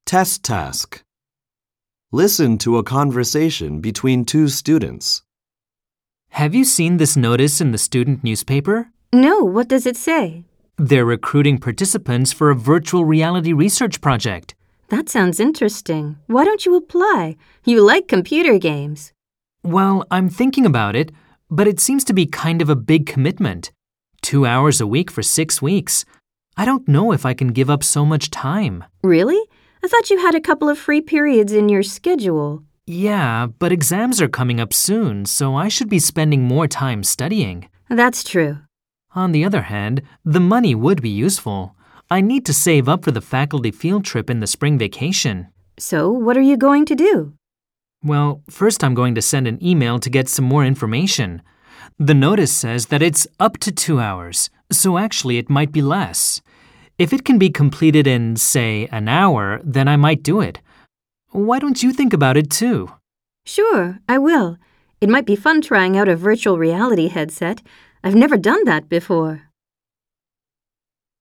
Test task. Listen to a conversation between two students. Have you seen this notice in the student newspaper? No, what does it say? They're recruiting participants for a virtual reality research project. That sounds interesting. Why don't you apply? You like computer games. Well, I'm thinking about it, but it seems to be kind of a big commitment. 2 hours a week for 6 weeks. I don't know if I can give up so much time. Really? I thought you had a couple of free periods in your schedule. Yeah, but exams are coming up soon, so I should be spending more time studying. That's true. On the other hand, the money would be useful. I need to save up for the faculty field trip in the spring vacation. So, what are you going to do? Well, first I'm going to send an email to get some more information. The notice says that it's up to 2 hours, so actually it might be less. If it can be completed in, say, an hour, then I might do it. Why don't you think about it too? Sure, I will. It might be fun trying out a virtual reality headset. I've never done that before.